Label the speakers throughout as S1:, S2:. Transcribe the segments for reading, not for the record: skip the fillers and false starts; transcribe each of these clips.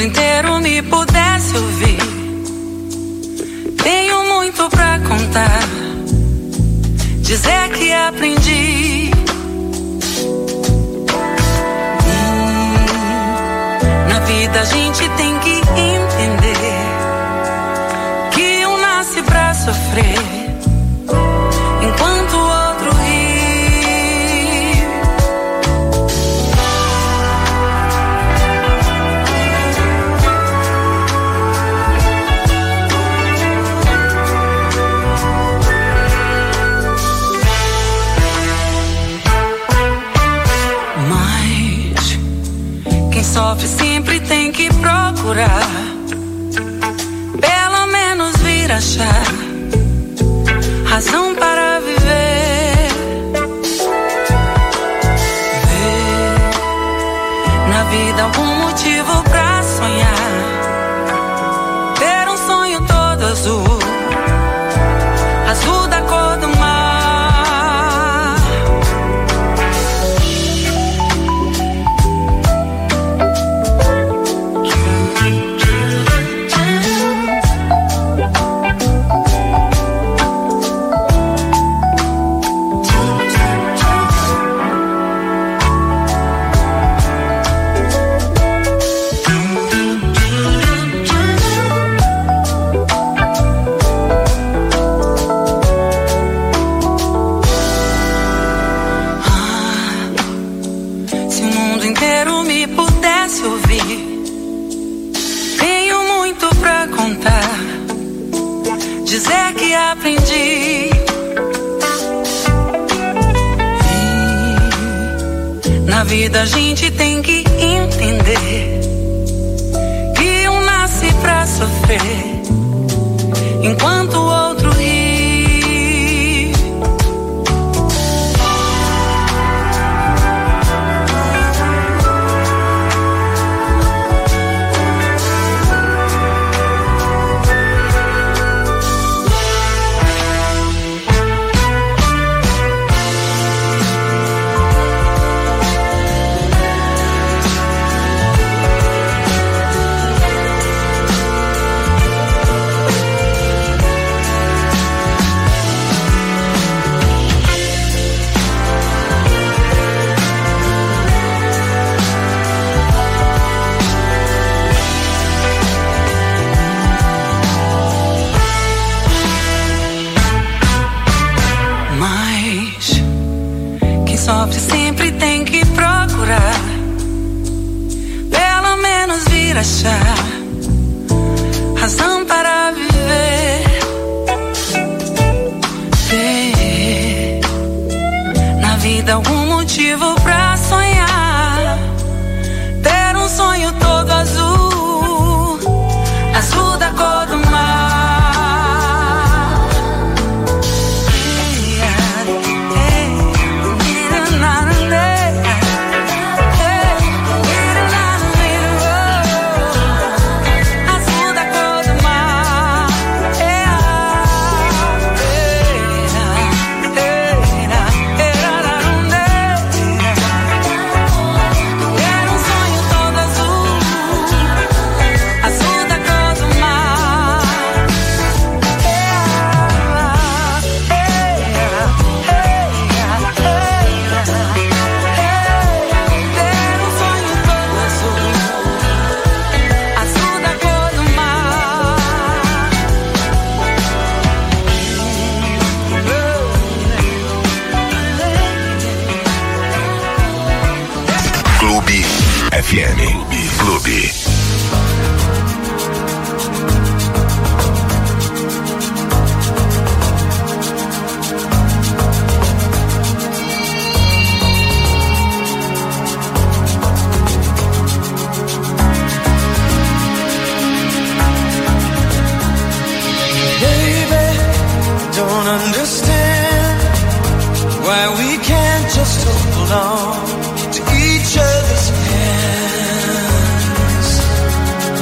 S1: inteiro me pudesse ouvir, tenho muito pra contar, dizer que aprendi. Na vida a gente tem que entender que um nasce pra sofrer, enquanto o outro ri. Mas quem sofre sempre tem que procurar, pelo menos vir achar razão para viver. Ver na vida algum motivo pra sonhar, ter um sonho todo azul, azul da cor do mar. Dizer que aprendi. Na vida a gente tem que entender que um nasce pra sofrer, enquanto o outro ri. Sofre sempre tem que procurar, pelo menos vir achar razão para viver. Ter na vida algum motivo pra sonhar, ter um sonho todo azul, azul da cor do mar.
S2: Clube.
S3: Baby, don't understand why we can't just hold on to each other's hands.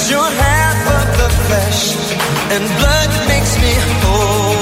S3: that you're half of the flesh and blood that makes me whole.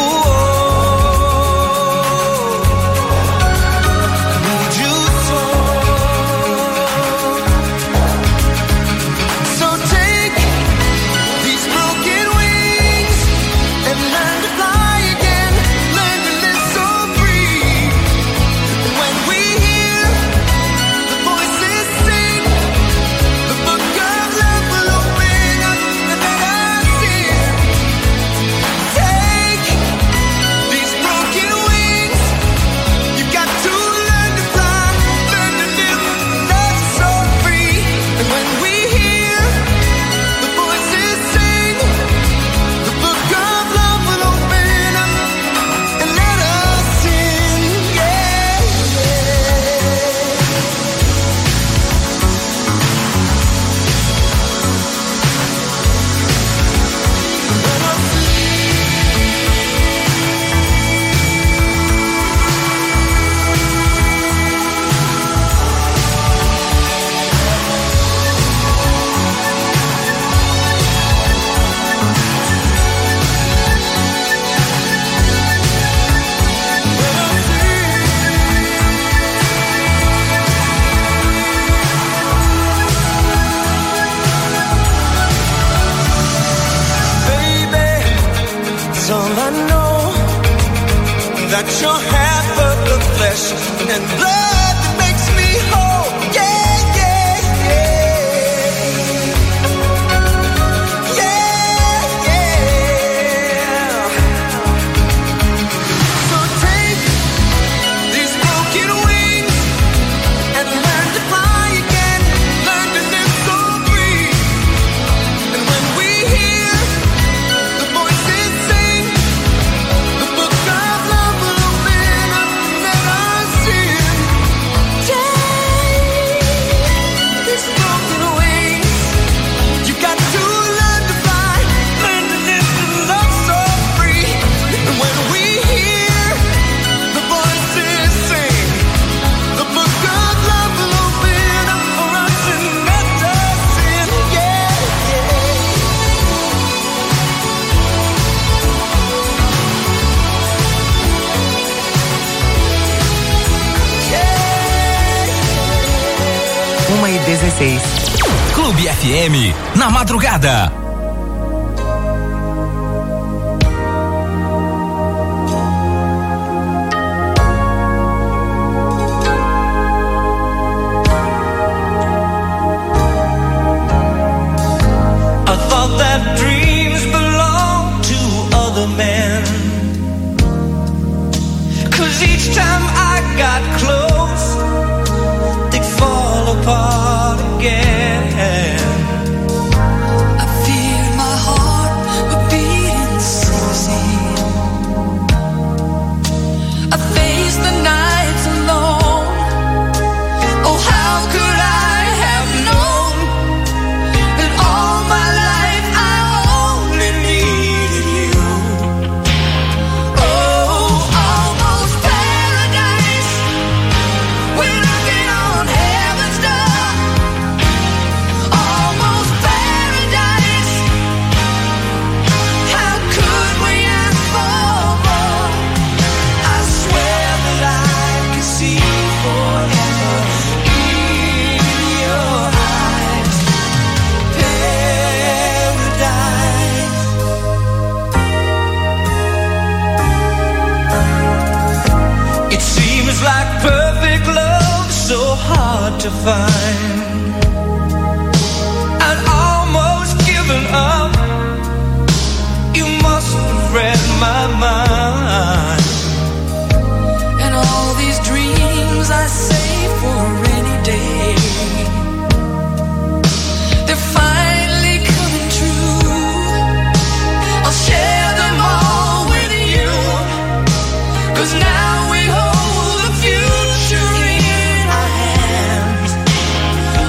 S3: That you're half of the flesh and blood that makes me whole. Yeah, yeah, yeah. Yeah, yeah. So take these broken wings and learn to fly again. Learn to live so free. And when we hear the voices sing the book of love will open up and let us in. Take these broken wings. You got to learn to fly, learn to live and love so free. And when we hear the voices sing, the book of love will open up for us and let us in. Yeah,
S2: yeah. 1h16.
S4: Clube FM, na madrugada.
S3: I thought that dreams belong to other men. 'Cause each time I got close, they'd fall apart again. I feared my heart would beat insane. I faced the nights alone. Oh, how could I have known that all my life I only needed you? Oh, almost paradise. We're knocking on heaven's door. Almost paradise. How could we ask for more? I swear that I could see forever in your eyes. Paradise. It seems like perfect love is so hard to find. I'd almost given up. You must have read my mind. And all these dreams I save for a rainy day, they're finally coming true. I'll share them all with you. 'Cause now we hold the future in our hands.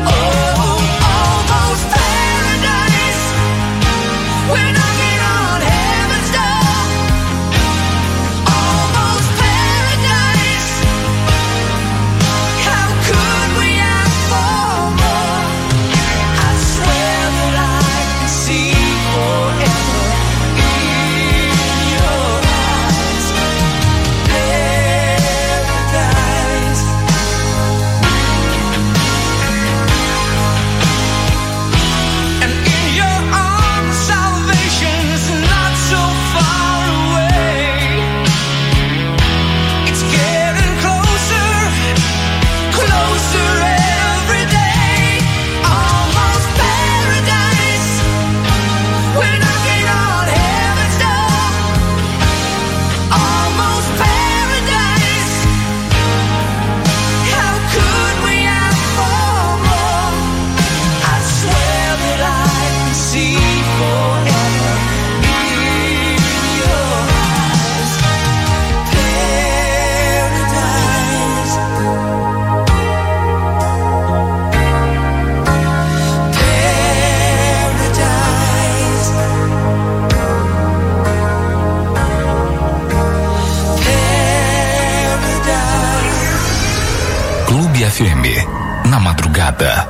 S4: Clube FM, na madrugada.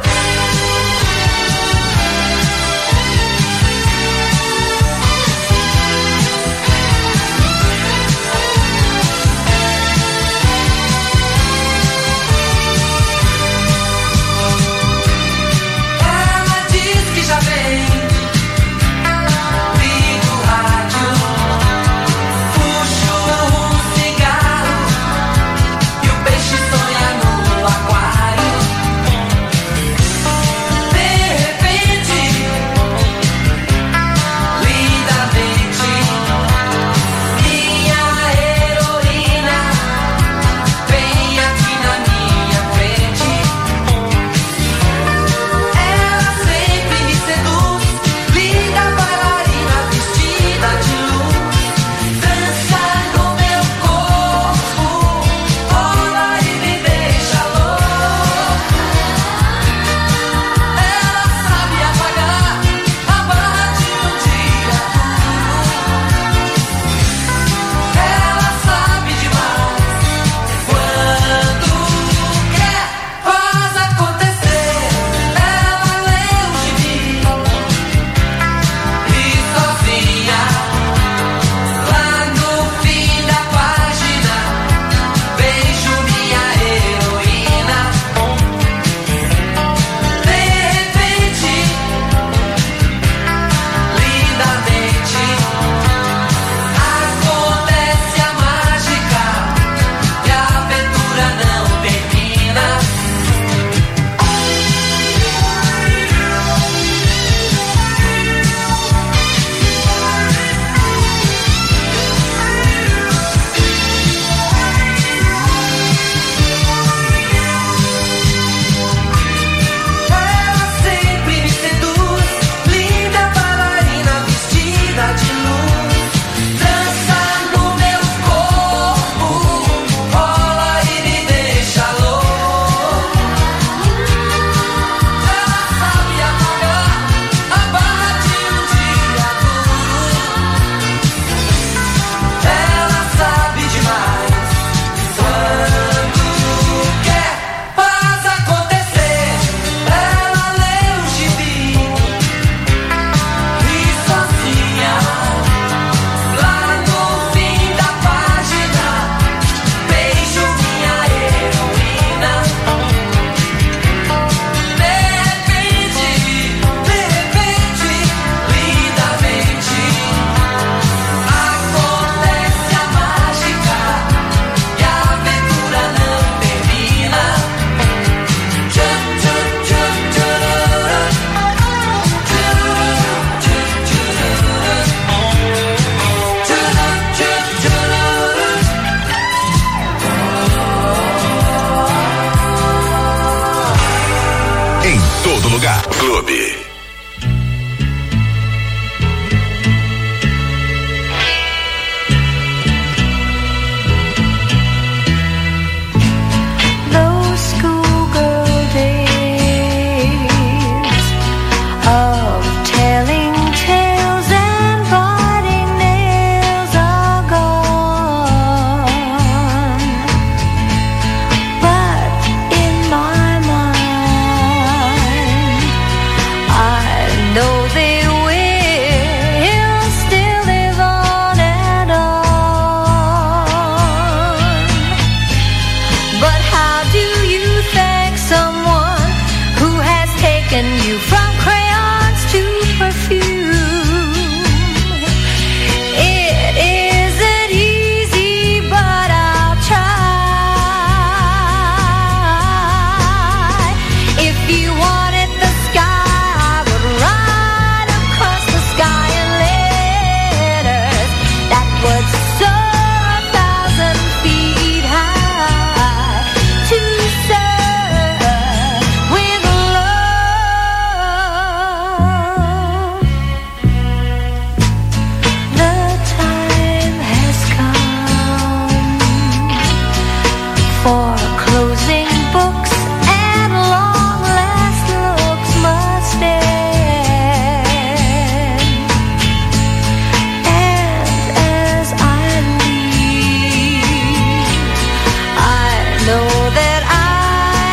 S2: know that I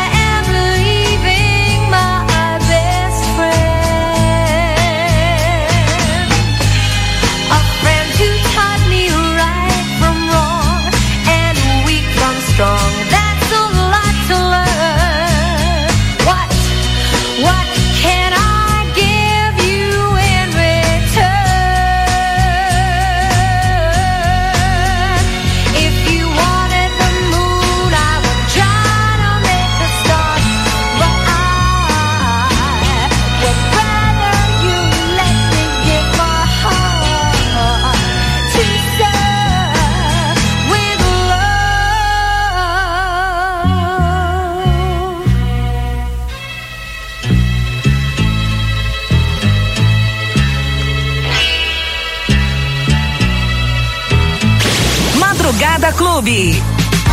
S2: Clube.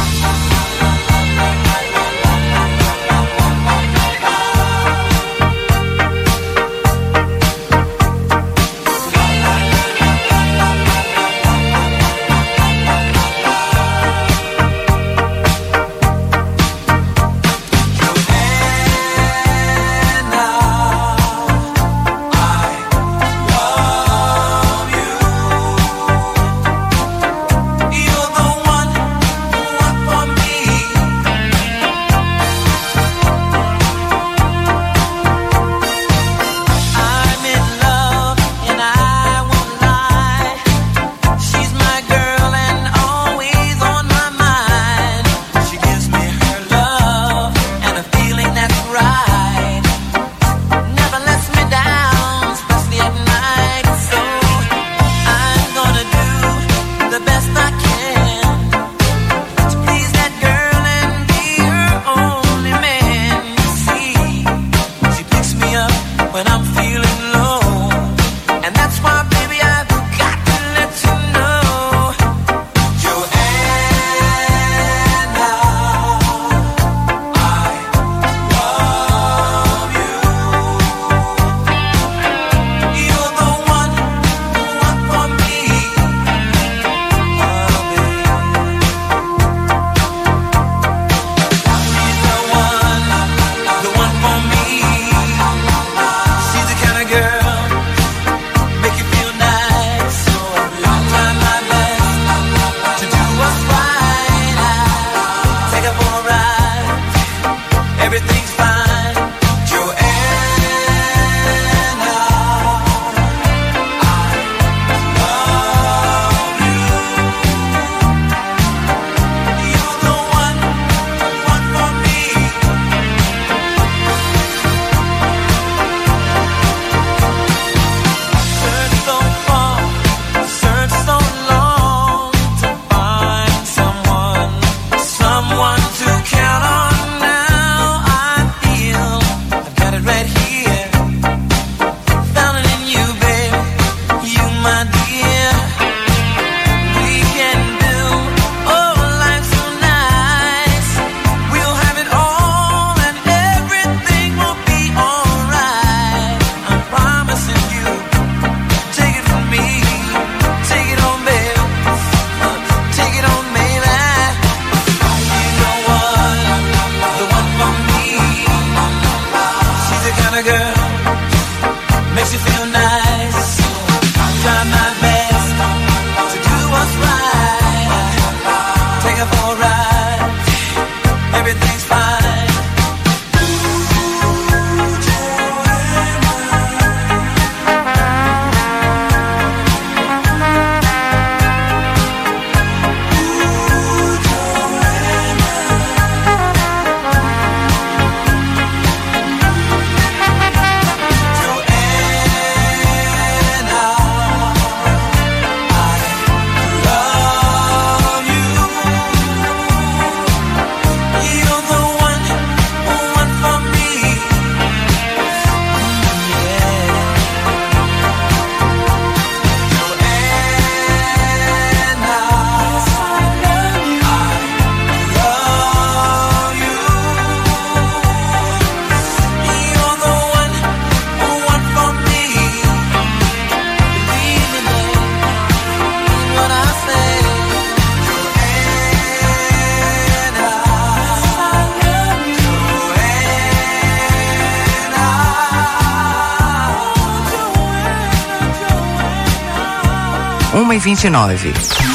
S5: Uma e 29.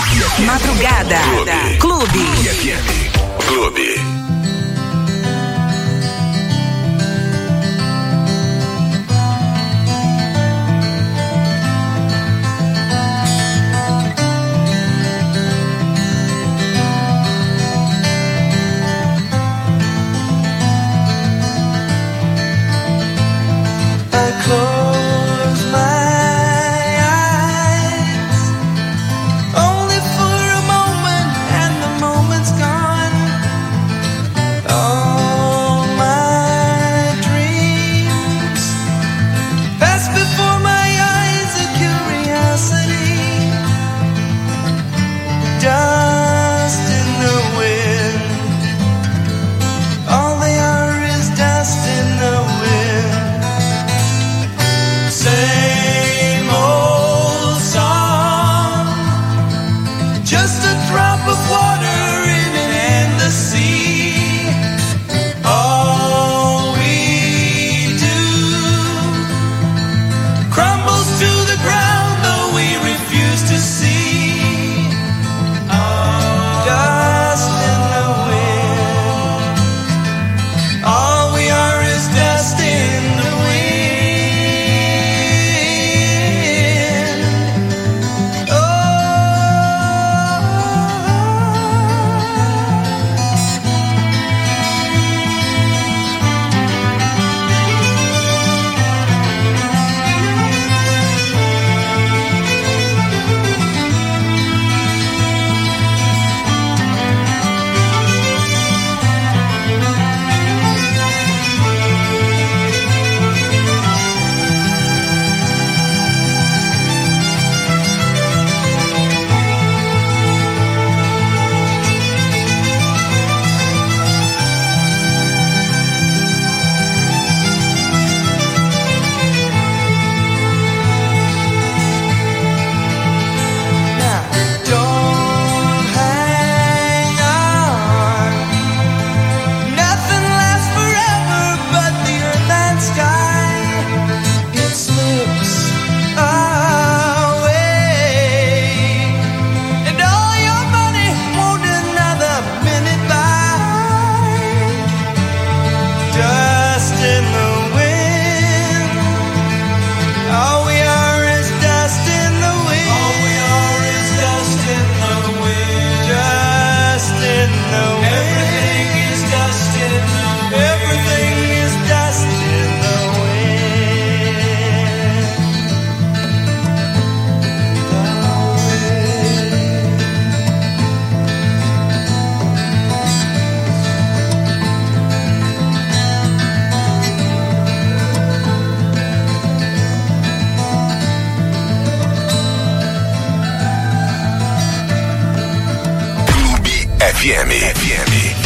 S2: Madrugada. Clube.
S6: Clube.
S3: Only for a moment, and the moment's gone.
S6: FM.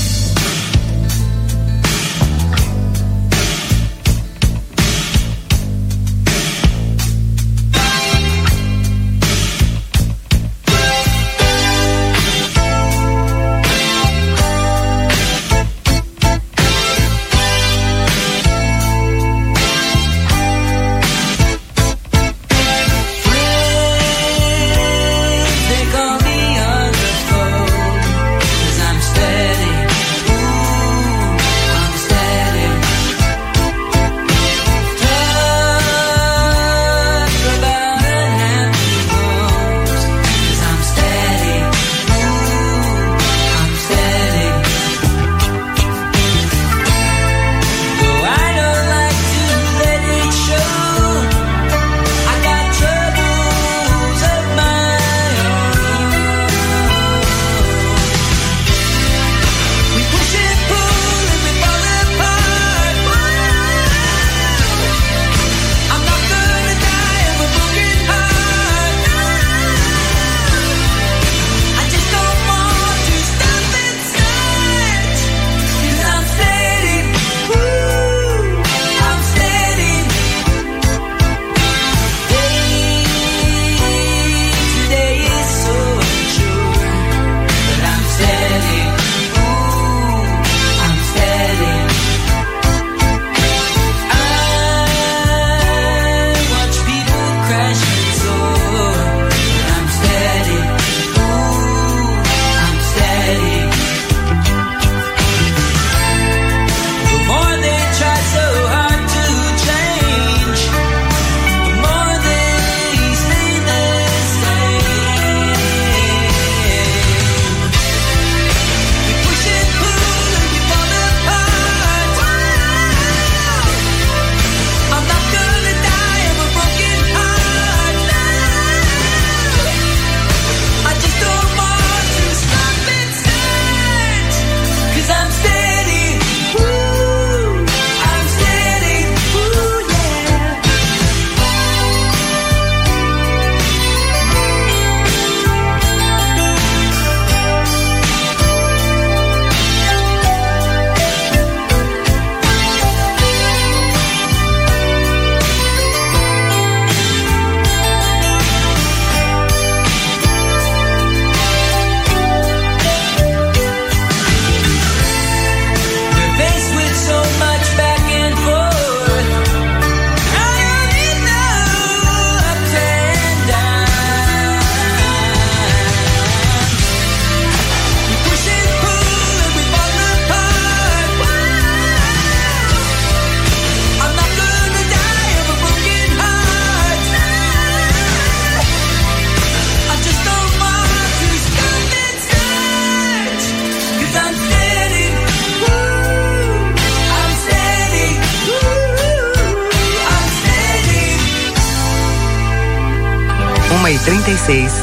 S5: e 36.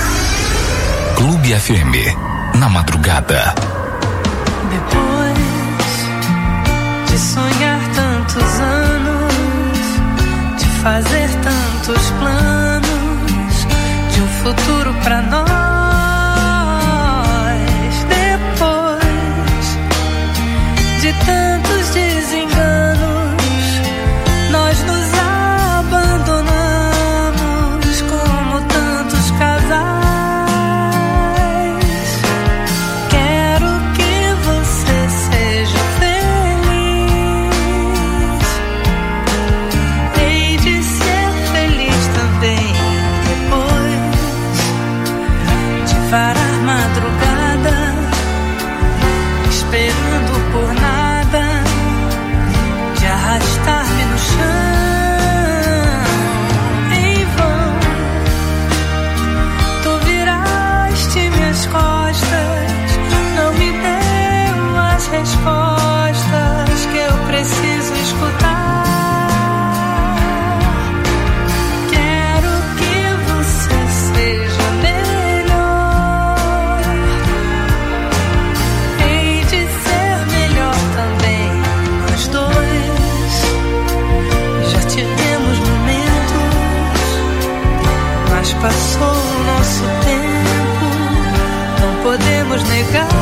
S4: Clube FM, na madrugada.
S1: Depois de sonhar tantos anos, de fazer tantos planos, de um futuro pra nós, depois de tantos desenganos, nós nos abandonamos como tantos casais. Parar madrugada, esperando por nada, de arrastar-me no chão. Em vão, tu viraste minhas costas, não me deu as respostas que eu preciso escutar. Passou o nosso tempo, não podemos negar.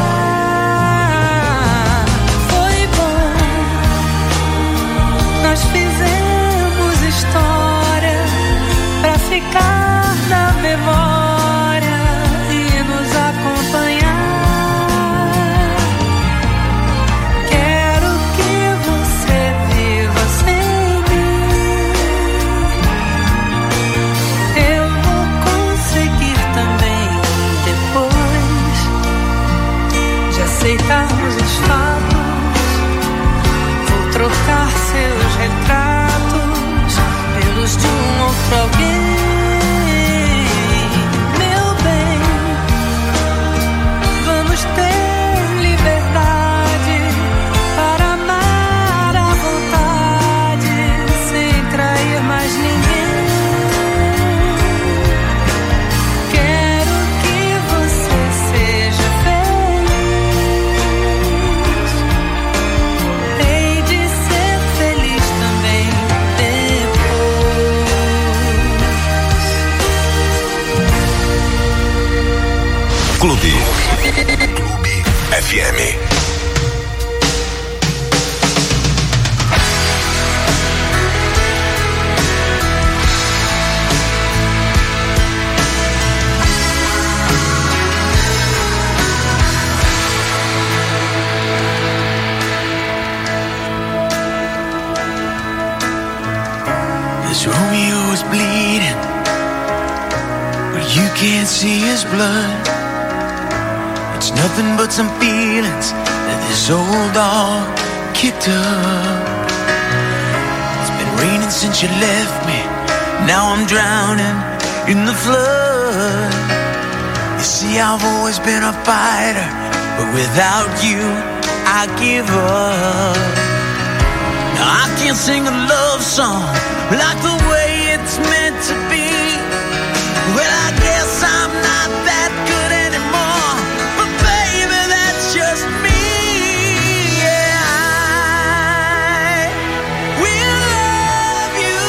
S3: Romeo is bleeding, but you can't see his blood. It's nothing but some feelings that this old dog kicked up. It's been raining since you left me. Now I'm drowning in the flood. You see, I've always been a fighter, but without you, I give up. Now I can't sing a love song like the way it's meant to be. Well, I guess I'm not that good anymore, but baby, that's just me. Yeah, I will love you,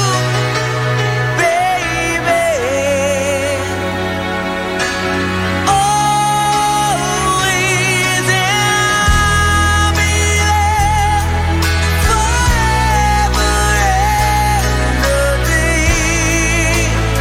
S3: baby, always, and I'll be there forever and a day.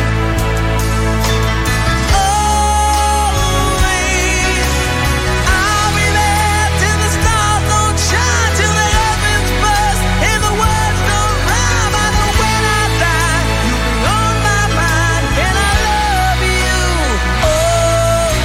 S3: Always, I'll be there till the stars don't shine, till the heavens burst and the words don't rhyme. I know when I die, you'll be on my mind, and I love you always.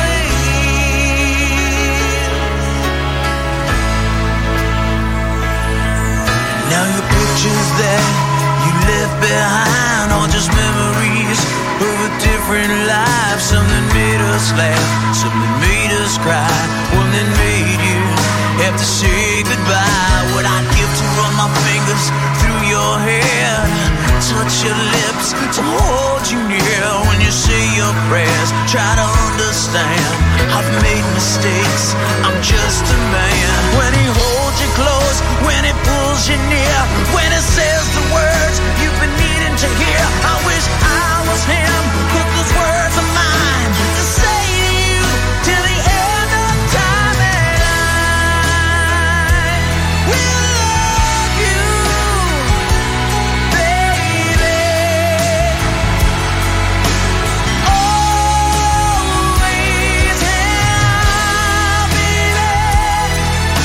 S3: Now your pictures that you left behind are just memories of a different life. Something made us laugh, something made us cry, one that made you have to say goodbye. What I'd give to run my fingers through your hair, touch your lips, to hold you near when you say your prayers. Try to understand, I've made mistakes, I'm just a man. When he holds you close, when he pulls you near, when he says the words you've been needing to hear, I wish I was him, but those words are mine to say to you till the end of time. And I will love you, baby, always, and I'll be there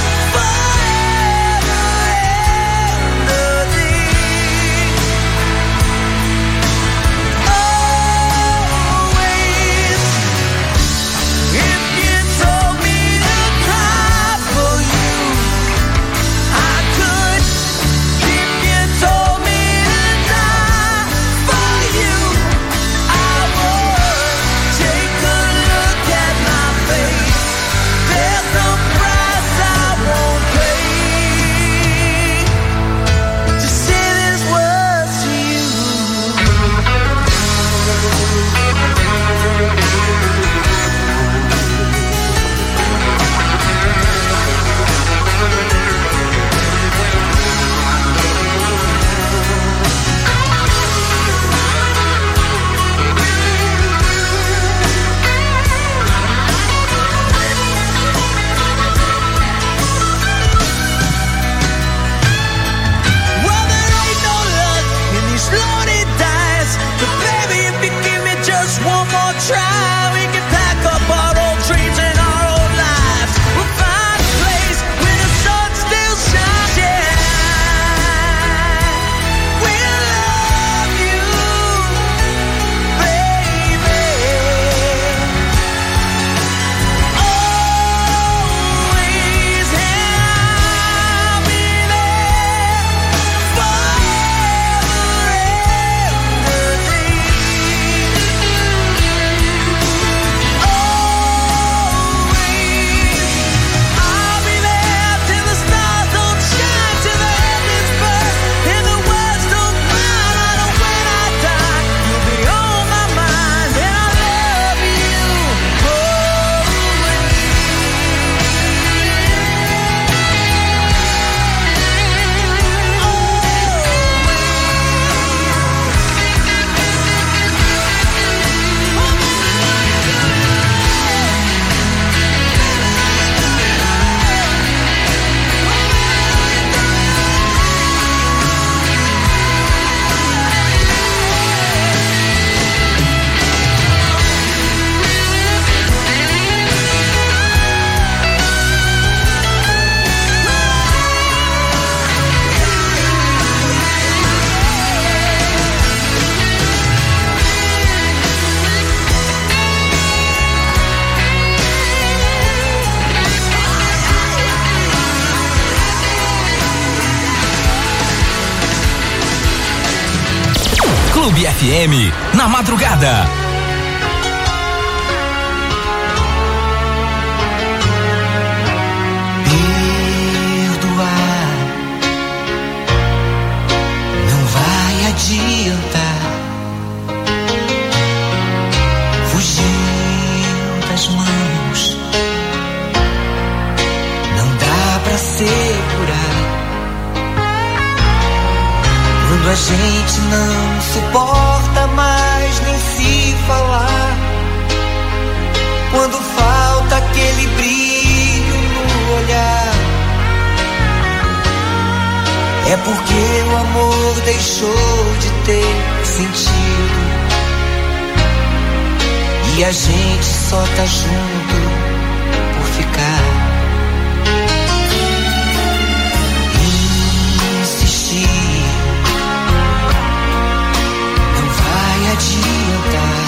S4: Clube FM, na madrugada.
S3: Perdoar não vai adiantar. Fugiu das mãos, não dá pra segurar. Quando a gente não suporta mais nem se falar, quando falta aquele brilho no olhar, é porque o amor deixou de ter sentido e a gente só tá junto por ficar. Insistir não vai adiantar.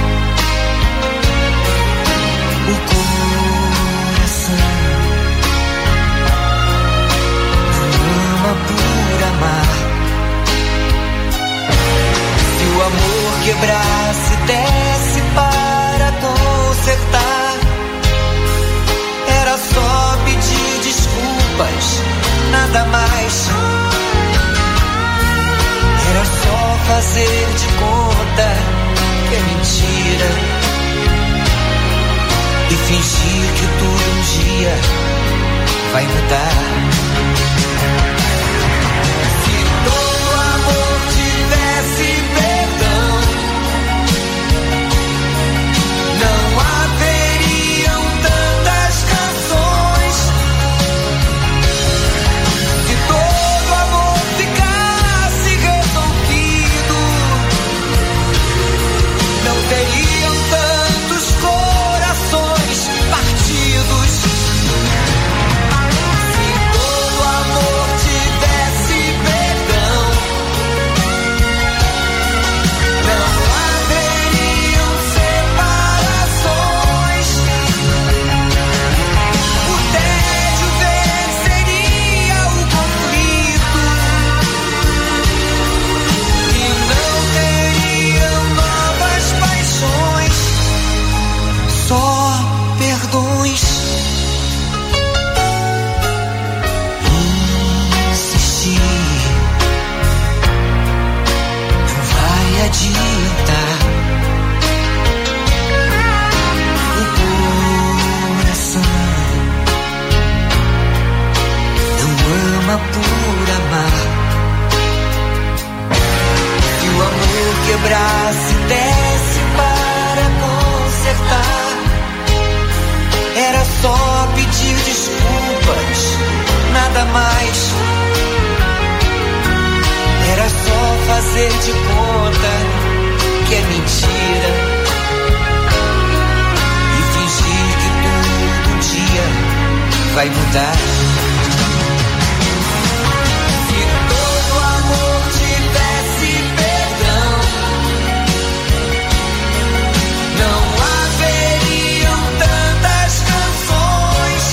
S3: O coração não ama por amar. Se o amor quebrasse, desse para consertar, era só pedir desculpas, nada mais. Era só fazer de conta que é mentira e fingir que tudo um dia vai mudar. Se todo amor tivesse perdão, não haveriam tantas canções. Se todo amor ficasse resolvido, não teriam tantos corações partidos. Se todo amor tivesse perdão, não haveriam separações. O tédio venceria o conflito e não teriam novas paixões, só perdões. Insistir não vai adiantar. O coração não ama por amar. Se o amor quebrasse, desse para consertar, era só pedir desculpas, nada mais. Era só fazer de conta que é mentira e fingir que tudo um dia vai mudar. Se todo amor tivesse perdão, não haveriam tantas canções.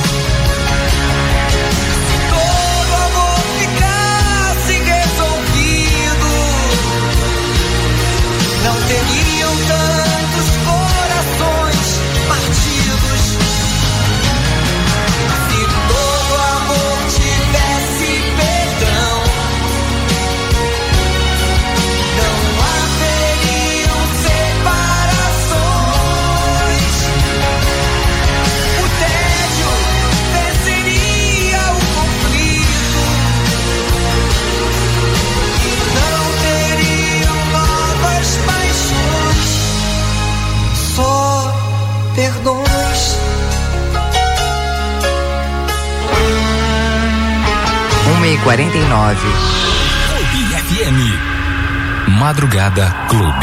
S3: Se todo amor ficasse resolvido, não teriam tantos corações partidos. Se todo amor tivesse perdão, não haveriam separações. O tédio venceria o conflito e não teriam novas paixões, só perdões.
S5: 1h49.
S4: Clube FM. Madrugada Clube.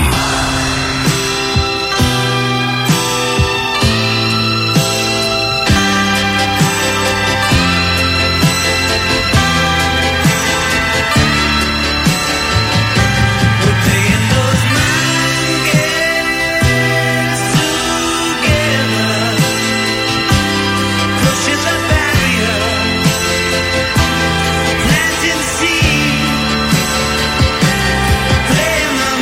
S3: Planting seed, playing my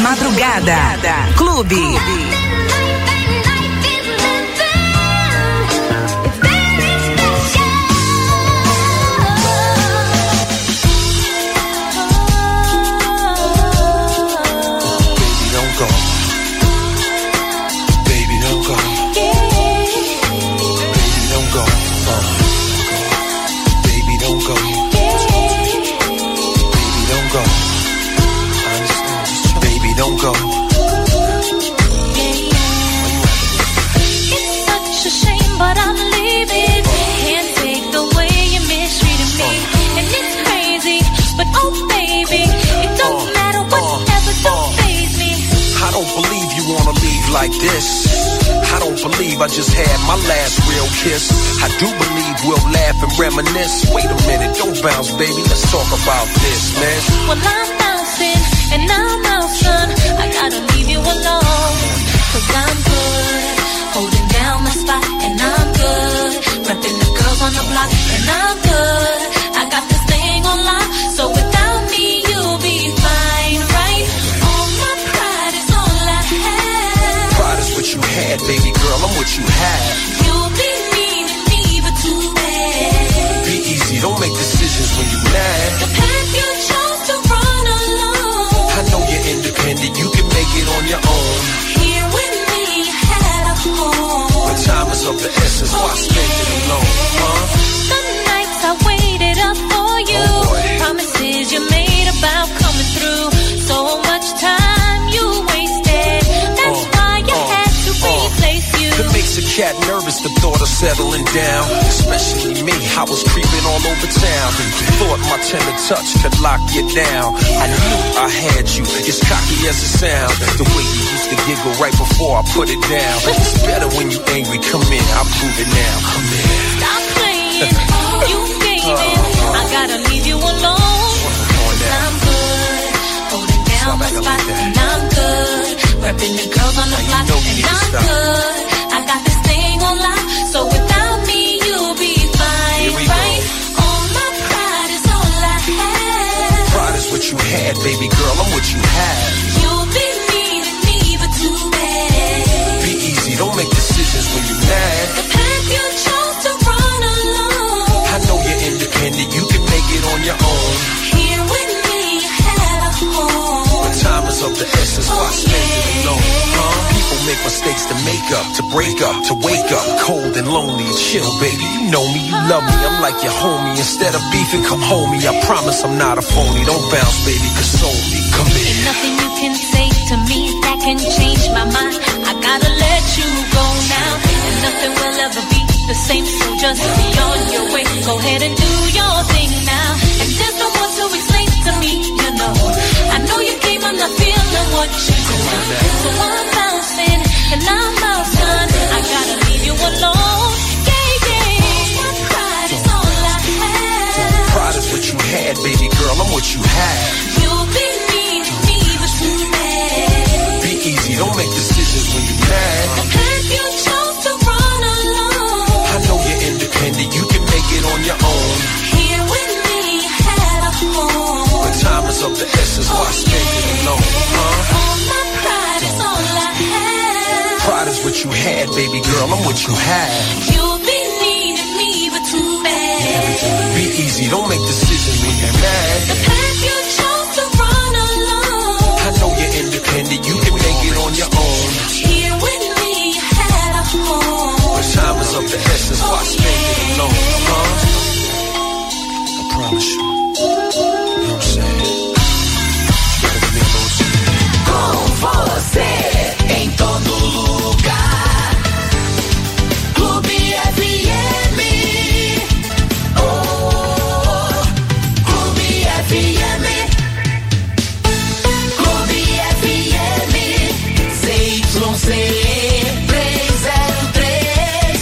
S2: Madrugada. Clube.
S7: Like this, I don't believe I just had my last real kiss. I do believe we'll laugh and reminisce. Wait a minute, don't bounce, baby. Let's talk about this, man.
S8: Well, I'm bouncing and I'm out, son. I gotta leave you alone, 'cause I'm good, holding down my spot, and I'm good, repping the girls on the block, and I'm good. I got this thing on lock, so without me you'll be fine, right? All my pride is all I have.
S7: Pride is what you had, baby girl, I'm what you have.
S8: You'll be mean to me, but too bad.
S7: Be easy, don't make decisions when you're mad.
S8: The path you chose to run alone,
S7: I know you're independent, you can make it on your own.
S8: here with me you had a home.
S7: When time is of the essence, why spend it alone, huh?
S8: The nights I waited up for you, promises you made about coming through. So much time you wasted, that's why you had to replace you.
S7: It makes a cat nervous, the thought of settling down. Especially me, I was creeping all over town. Thought my tender touch could lock you down. I knew I had you, as cocky as it sounds. The way you used to giggle right before I put it down. It's better when you angry, come in, I'll prove it now. Come in.
S8: Stop playing, you gaming, I gotta leave you alone. 'Cause I'm good, holding down my spot, and I'm good, repping the girls on the block, and I'm good. I got this thing on lock, so without me you'll be fine, right? All my pride is all I have.
S7: Pride is what you had, baby girl, I'm what you have.
S8: You'll be mean to me, but too bad.
S7: Be easy, don't make decisions when you're mad.
S8: The path you chose to run alone,
S7: I know you're independent, you can make it on your own.
S8: here with me you had a home.
S7: When time is of the essence, why spend it alone, huh? People make mistakes to make up, to break up, to wake up cold and lonely and chill, baby. You know me, you love me, I'm like your homie. Instead of beefing, come home me. I promise I'm not a phony. Don't bounce, baby, console me. Come in.
S8: There's nothing you can say to me that can change my mind. I gotta let you go now, and nothing will ever be the same. So just be on your way. Go ahead and do your thing now. And there's no more to explain to me, you know. I know you came, I'm not feeling what you do. So I'm bouncing and I'm out, son. I gotta leave you alone. Yeah, yeah. My pride is all I have.
S7: Pride is what you had, baby girl, I'm what you have.
S8: You'll be mean to me, but too bad.
S7: Be easy, don't make decisions when you're mad.
S8: The path you chose to run alone,
S7: I know you're independent, you can make it on your own.
S8: here with me you had a home.
S7: When time is of the essence, why spend it alone, huh?
S8: All my pride is all I have.
S7: Pride is what you had, baby girl, I'm what you have.
S8: You'll be mean to me, but too bad.
S7: Be easy, don't make decisions when you're mad.
S8: The path you chose to run alone,
S7: I know you're independent, you can make it on your own.
S8: here with me you had a home.
S7: When time is of the essence, why spend it alone, huh? I promise you, you know what I'm saying? You gotta give me a little time.
S3: Com você em todo lugar. Clube FM. Oh, Clube FM. Clube FM. ZYC 303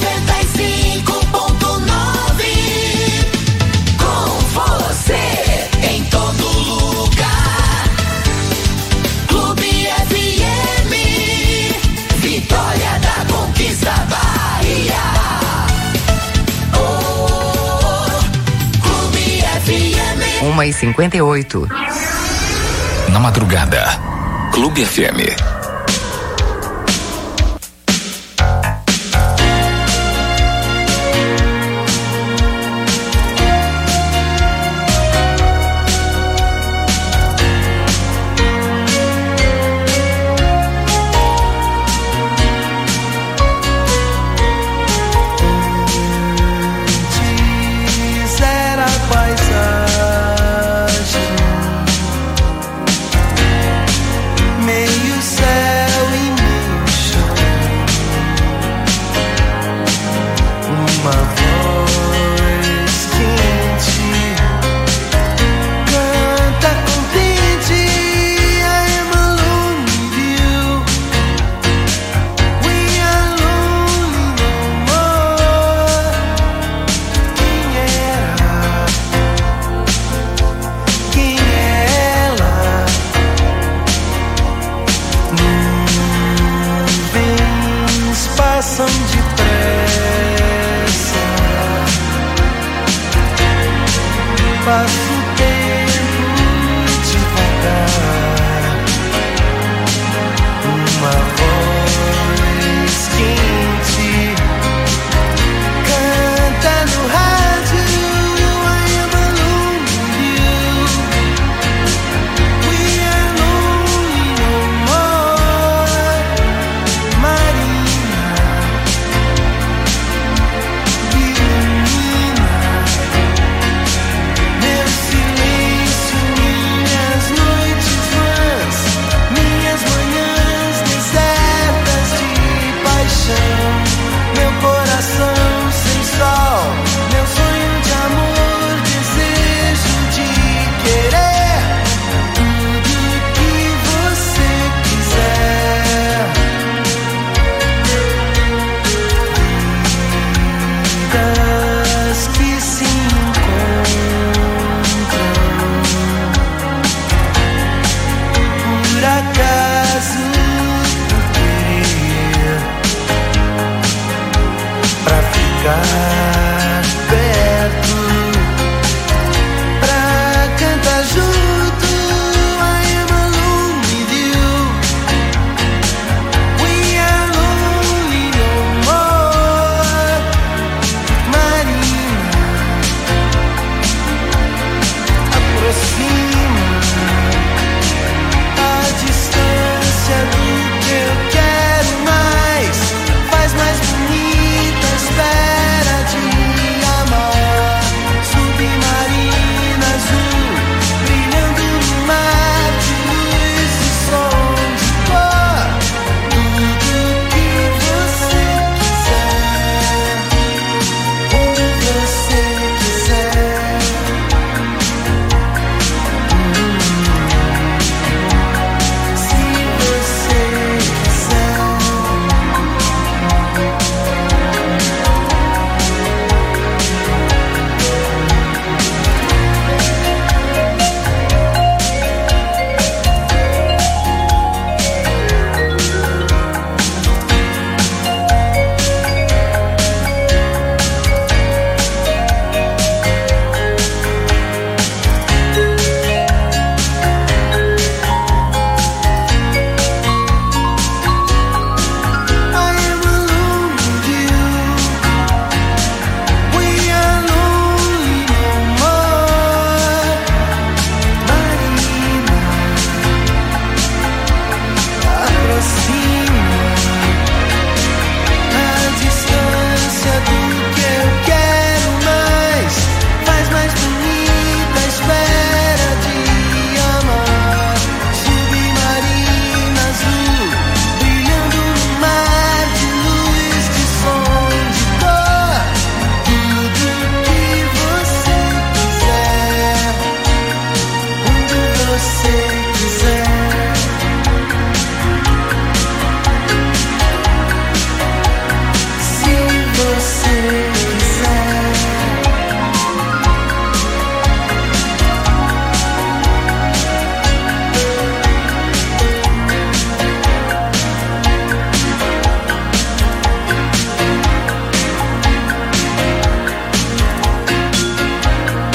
S3: 95.9. Com você em todo lugar. Clube FM. Vitória da Conquista Bahia. Oh, Clube FM.
S5: 1h58.
S4: Na madrugada, Clube FM.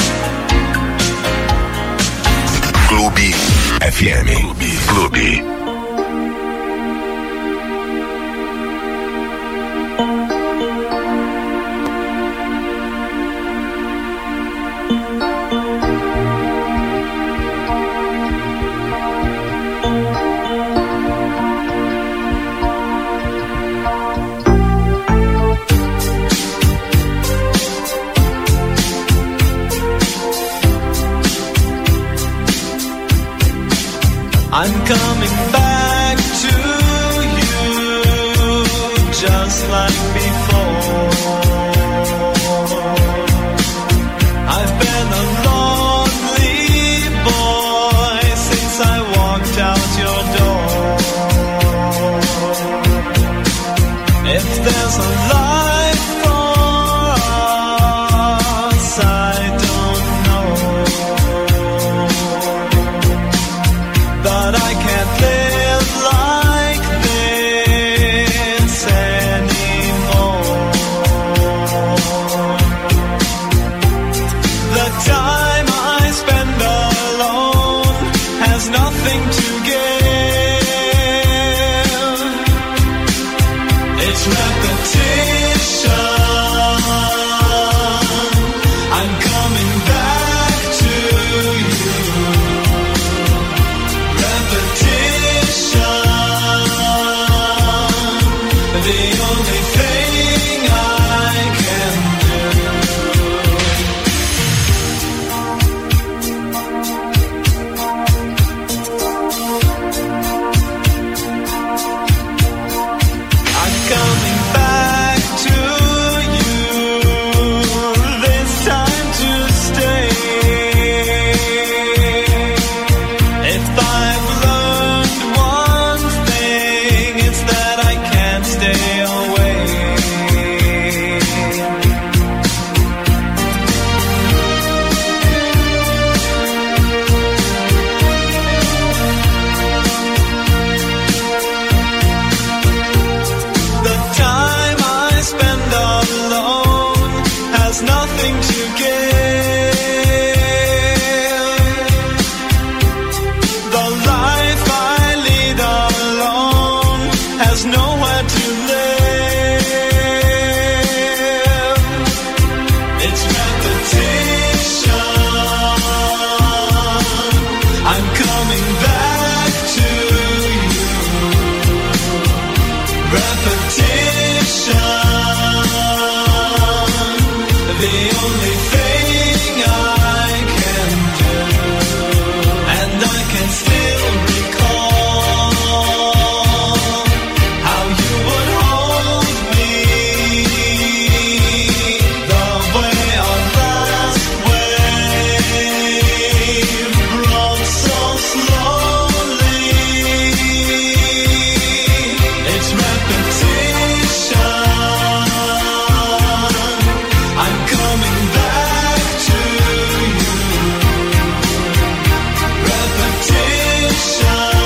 S6: FM. Clube.
S9: I'm coming back to you, just like before. I've been a lonely boy since I walked out your door. If there's a life for us, I don't know, but I can't live like this anymore. The time I spend alone has nothing to give.